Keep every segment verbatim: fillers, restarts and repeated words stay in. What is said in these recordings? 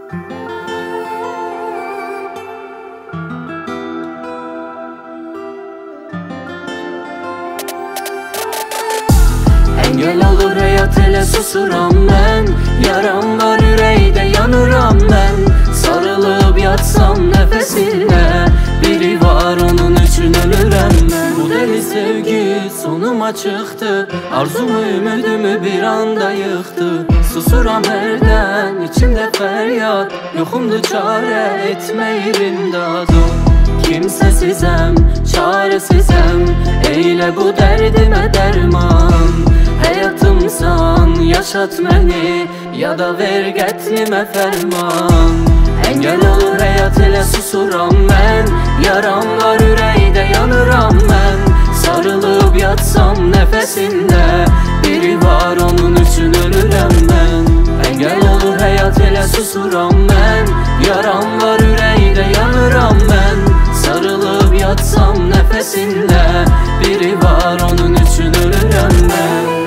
Engel olur hayat, hele susuram ben. Yaram var yüreğde, yanıram ben. Sarılıp yatsam nefesine, biri var onun için ölürem ben. Bu deli sevgi sonuma çıktı, arzumu ümidimi bir anda yıktı. Susuram herden, içimde feryat, yokumdu çare etmeyim dadım. Kimsesizem, çaresizem, eyle bu derdime derman. Hayatımsan yaşat beni, ya da ver getlime ferman. Engel olur hayat, hele susuram ben. Yaram var yüreğde, yanıram ben. Sarılıp yatsam nefesinde, biri var onun için ölürem ben. Engel olur hayat, hele susuram ben. Yaram var yüreğde, yanıram ben. Sarılıp yatsam nefesinde, biri var onun için ölürem ben.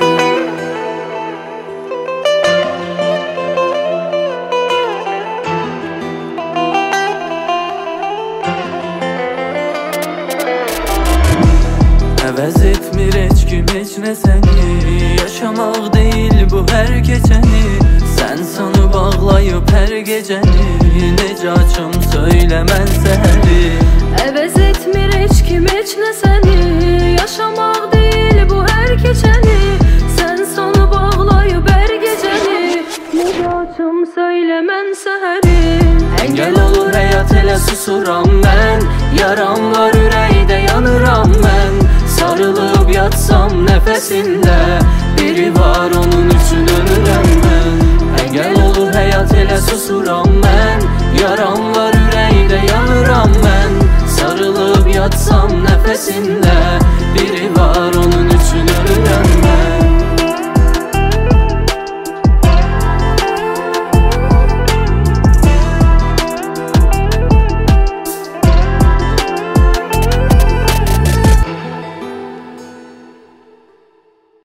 Əvəz etmir heç kim heç nə səni. Yaşamaq deyil bu hər keçəni. Sən sanıb ağlayıb hər gecəni. Necə açım söylə mən səhəri. Əvəz etmir heç kim heç nə səni. Yaşamaq deyil bu hər keçəni. Sən sanıb ağlayıb hər gecəni. Necə açım söylə mən səhəri. Engel olur həyat, elə susuram mən. Yaram var ürəkdə, yanıram mən. Sarılıp yatsam nefesinde, biri var onun için ölürem ben. Engel olur hayat, hele susuram ben. Yaram var yüreğde, yanıram ben. Sarılıp yatsam nefesinde,